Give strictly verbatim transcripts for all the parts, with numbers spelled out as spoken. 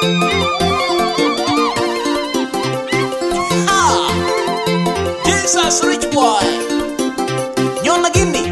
Ah, Jesus rich boy. You're not give me.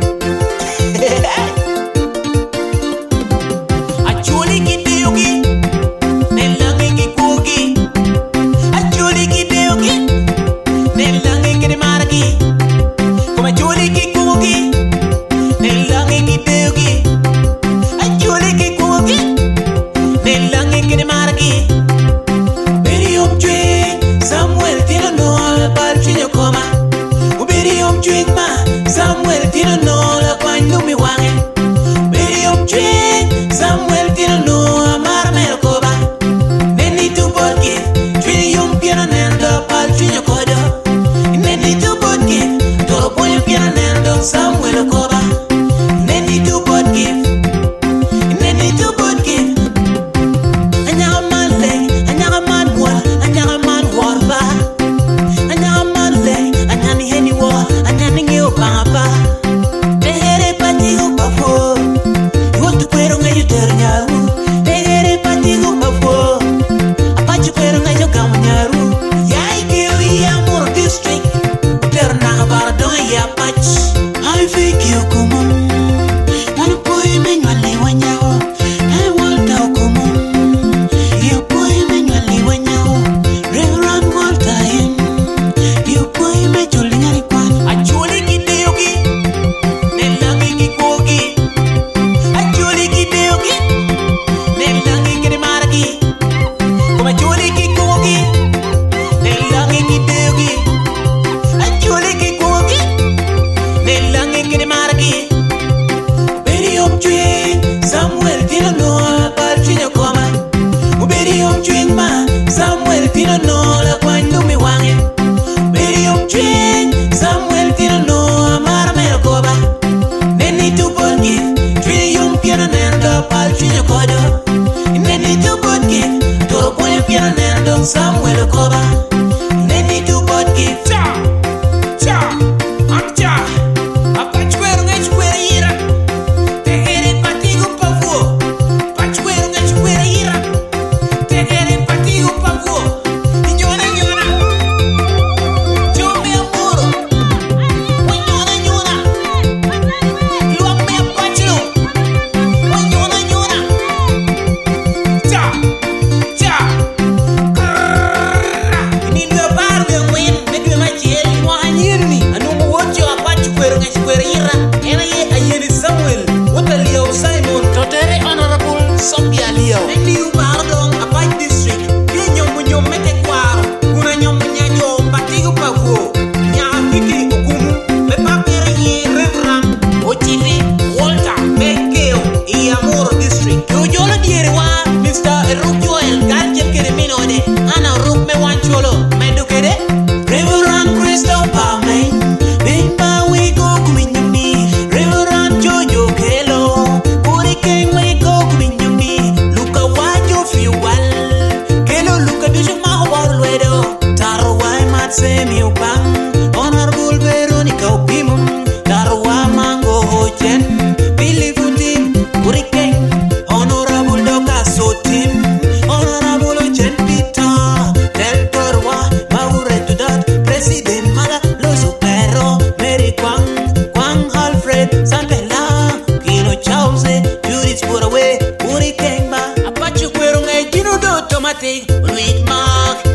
Actually, get the yogi. Nelangi ki kogi. Actually, get the yogi. Nelangi ki margi. Come actually ki kogi. Nelangi ki the yogi. Actually ki kogi. Nelangi ki margi. Beri om drink Samuel tino no la palchinyo koma. Beri om drink ma Samuel tino no la kwanyu mi wange. Beri om drink Samuel tino no amar mel koba. Neni tu bodge Twini yum piano nendo palchinyo kodo. Neni tu bodge Toro ponyo piano nendo Samuel koba. Neni tu bodge Neni tu bodge Anyaga man leng Anyaga man wal Anyaga man warba Anyaga man leng Anyani heni wa Anyani ngeo pangapa Tegere pati upafo Iwatu kwero ngayo ternyaru Tegere pati upafo Apachu kwero ngayo kamunyaru Yai kiwi ya moro district Terna bardonga ya pach Hai fiki okumum Wanu pui menywale wanyawo Hai walta okumum You pui menywale wanyawo Reverend walta in You pui me chuli nyari kwan Achuli kite yogi Nelangi ki kogi Achuli kite yogi Nelangi kiri margi Kuma chuli ki kogi Nelangi kite yogi Achuli ki kogi Nelangi kiri margi Beri om drink Samuel tino no la palchinyo koma. Beri om drink ma Samuel tino no la kwanyu mi wange. Beri om drink Samuel tino no amar mel koba. Neni tu bodge Twini yum piano nendo palchinyo kodo. Neni tu bodge Toro ponyo piano nendo Samuel koba. Neni tu bodge Cha Cha Amcha Apachwero ngechwere ira Tegere patigo pavo Pachwero ngechwere ira Tegere patigo pavo Inyona nyona Jome amuro Inyona nyona Luame apachlo Inyona nyona Cha Cha Krrrra Inilwe baru yang main Medwe machiel Mwanyirni Anumu wocho apachwero ngechwere ira Ena ye ayeni Samuel Wata liyaw Simon Totere honorable Sombia liyaw Nendi ubardong apach district Ye nyombo nyomete kwaro Kuna nyombo nyanyo Batigo pavo Nyaa fikiri okumu Mepapere ye Reverend Ochiri Walter Mekeo Iyamuro district Yojolo diere wa Mister Eruk Joel Garjel kere minode Ana Ruk me wancholo Medukede Reverend Christopher May Bimba wiko kuminyami Reverend Jojo Kelo Puri King wiko kuminyami Luka wajo fiwal Kelo Luka dujo mahawar lwedo Taro wai mat semi upang Honorable Veronica Opimum Taro wa mango hojen Billy Futim Puri King Honorable Doka Sotim Honorable Ojen Peter Del Torwa Maure Tudat President Mala Loso Perro Mary Kwang Kwang Alfred Sandela Kino Chause Judith Purawe Puri Kengba Apache Kwero Ngay Kino Do Automatic Luit Mark